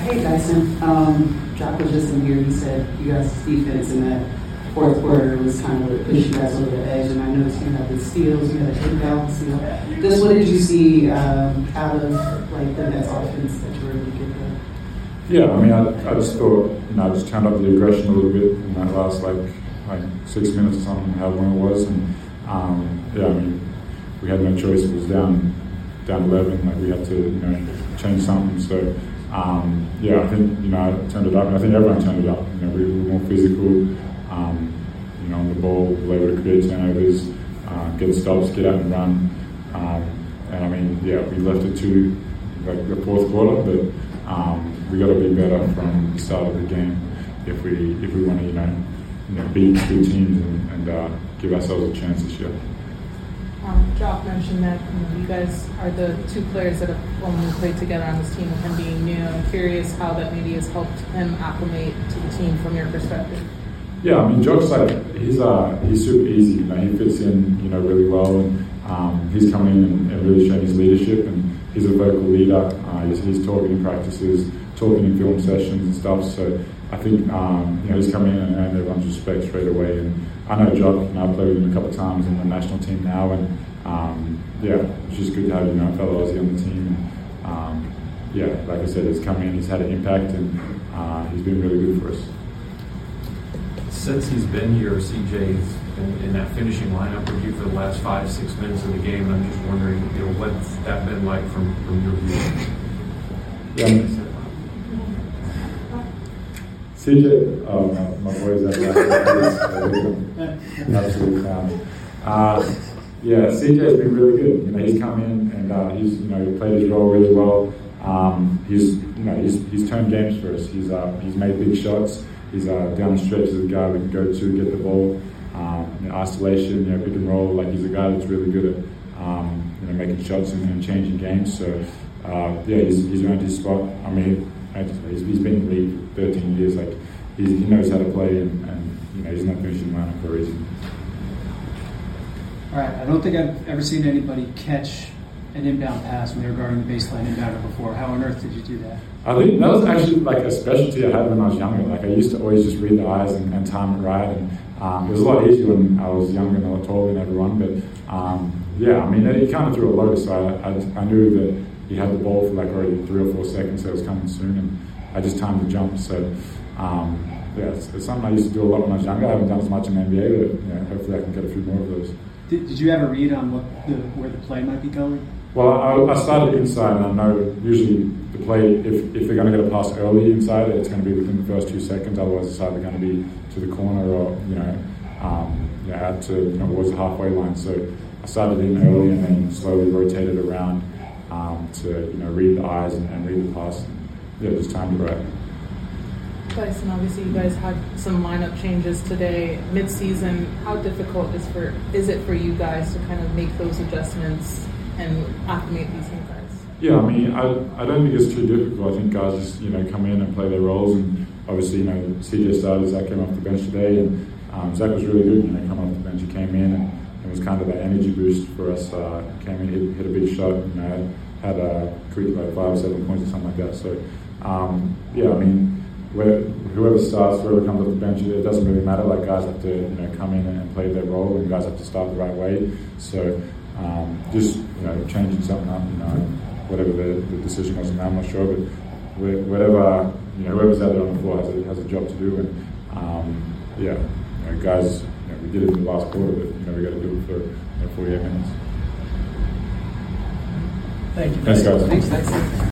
Hey Dyson, Jock was just in here. He said you guys' defense in that fourth quarter was kind of what pushed you guys over the edge, and I noticed you had the steals, you had a inbound steal. Just what did you see out of like the Nets offense that you were really good at? Yeah, I mean, I just thought, I just turned up the aggression a little bit in that last like 6 minutes or something, however long it was, and yeah, I mean, we had no choice. It was down 11, like we had to change something. So yeah, I think I turned it up, and I think everyone turned it up. We were more physical, on the ball, we were able to create turnovers, get stops, get out and run, and I mean, yeah, we left it to like the fourth quarter, but we got to be better from the start of the game if we want to beat good teams and give ourselves a chance this year. Jock mentioned that you guys are the two players that have only played together on this team with him being new. I'm curious how that maybe has helped him acclimate to the team from your perspective. Yeah, I mean, Jock's he's super easy. He fits in really well, and he's coming in and really showing his leadership, and he's a vocal leader. He's talking in practices, talking in film sessions and stuff. So I think he's coming in and earned everyone's respect straight away. And I know Jock, I played with him a couple of times in the national team now, and yeah, it's just good to have a fellow Aussie on the team. And yeah, like I said, he's come in, he's had an impact, and he's been really good for us. Since he's been here, CJ's in that finishing lineup with you for the last 5-6 minutes of the game, and I'm just wondering, what's that been like from your view? Yeah. CJ, my boys absolutely found. Yeah, CJ's been really good. He's come in and he's he played his role really well. He's turned games for us. He's made big shots. He's down the stretch as a guy we can go to, get the ball, isolation, pick and roll. Like he's a guy that's really good at making shots and changing games. So yeah, he's earned his spot. I mean, he's been in the league for 13 years. Like he knows how to play, and he's not finishing lineup for a reason. All right, I don't think I've ever seen anybody catch an inbound pass when they were guarding the baseline inbounder before. How on earth did you do that? I think that was actually like a specialty I had when I was younger. Like I used to always just read the eyes and time it right, and it was a lot easier when I was younger and a lot taller than everyone. But yeah, I mean, he kind of threw a low, so I knew that he had the ball for like already 3 or 4 seconds, so it was coming soon, and I just timed the jump. So yeah, it's something I used to do a lot when I was younger. I haven't done as much in the NBA, but hopefully I can get a few more of those. Did you have a read on where the play might be going? Well, I started inside, and I know usually the play, if they're going to get a pass early inside, it's going to be within the first 2 seconds. Otherwise, it's either going to be to the corner or out to towards the halfway line. So I started in early and then slowly rotated around to read the eyes and read the pass. And, yeah, just timed it right. Dyson, obviously you guys had some lineup changes today, mid-season. How difficult is it for you guys to kind of make those adjustments and acclimate these new guys? Yeah, I mean, I don't think it's too difficult. I think guys just come in and play their roles, and obviously CJ started, Zach came off the bench today, and Zach was really good. Come off the bench, he came in and it was kind of that energy boost for us. Came in, hit a big shot, had a quick like 5 or 7 points or something like that. So yeah, I mean, whoever starts, whoever comes off the bench, it doesn't really matter. Like guys have to come in and play their role, and guys have to start the right way. So just changing something up, whatever the decision was, I'm not sure, but whatever whoever's out there on the floor has a job to do, and yeah, guys, we did it in the last quarter, but we got to do it for 48 minutes. Thank you. Thanks, guys. Thanks.